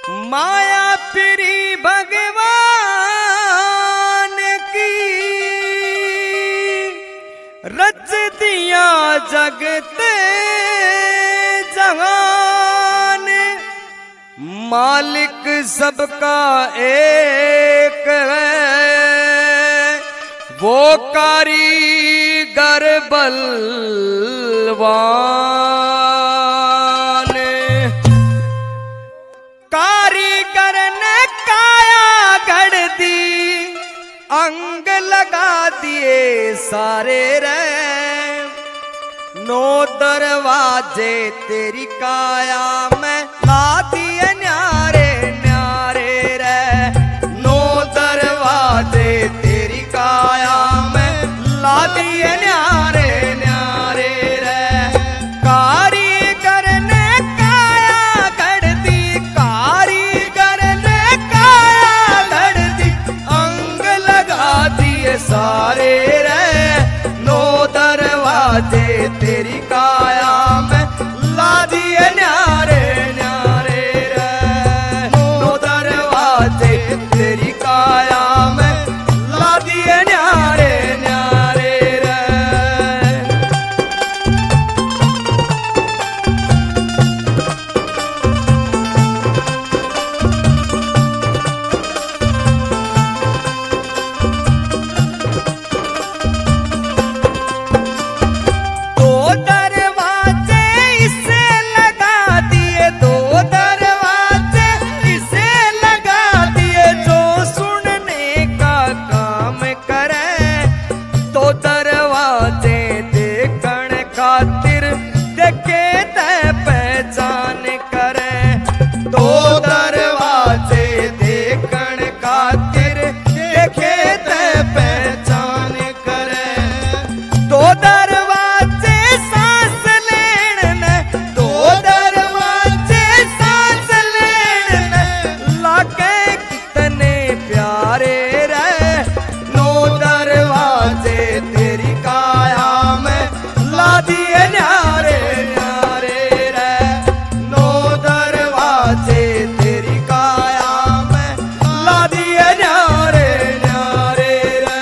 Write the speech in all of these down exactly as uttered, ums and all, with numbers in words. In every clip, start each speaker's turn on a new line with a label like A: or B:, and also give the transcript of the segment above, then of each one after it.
A: माया pre भगवान की रच दिया जगते जहान। मालिक सबका एक है, वो कारीगर बलवान। कारीगर ने काया गढ़ दी, अंग लगा दिए सारे रे। नौ दरवाजे तेरी काया में ला दिए न्यारे न्यारे रे। नौ दरवाजे तेरी काया में ला दिए न्यारे न्यारे रे। कारीगर ने काया गढ़ दी, कारीगर ने काया गढ़ दी, अंग लगा दिए सारे रे। नौ दरवाजे तेरी काया में ला दिए न्यारे न्यारे रे। नौ दरवाजे तेरी काया में ला दिए न्यारे न्यारे रे। दो दरवाजे इसे लगा दिए, दो दरवाजे इसे लगा दिए, जो सुनने का काम करे। दो दरवाजे देखण खातिर देखे ते पहचान करे। दो दरवाजे देखण खातिर देखे ते पहचान करे। दो दरवाजे सांस लेण ने, दो दरवाजे सांस लेण ने, लागे कितने प्यारे रे। नौ दरवाजे तेरी काया में ला दिए न्यारे न्यारे रे। नौ दरवाजे तेरी काया में ला दिए न्यारे न्यारे रे।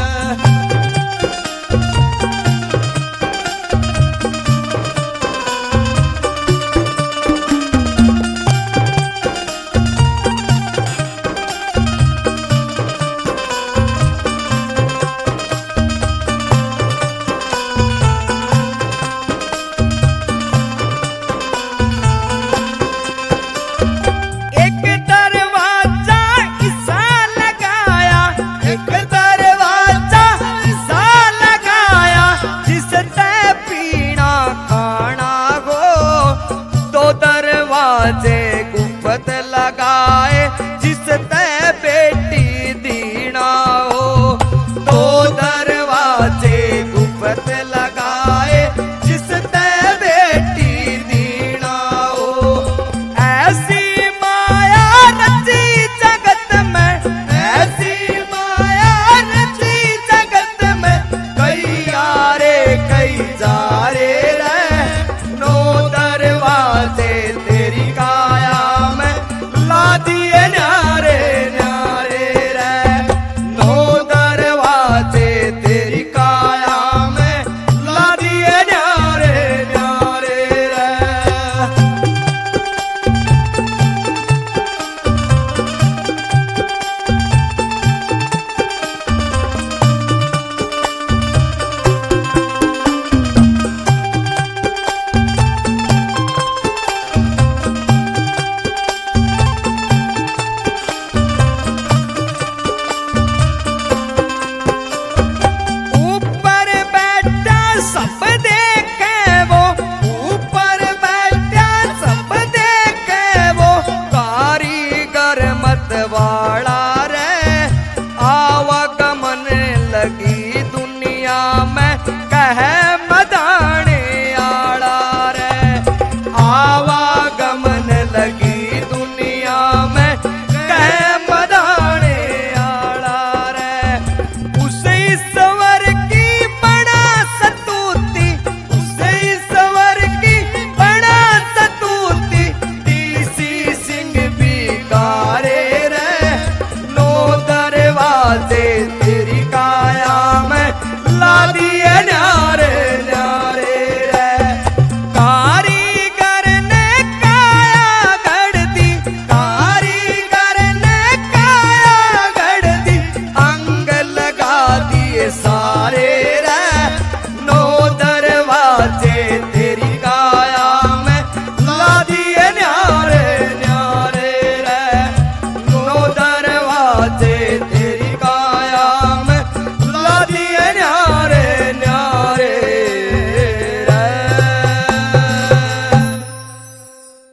A: एक दरवाजा इसा लगाया, एक दरवाजा इसा लगाया, जिससे पीना खाना हो। दो दरवाजे गुंबद लगाए,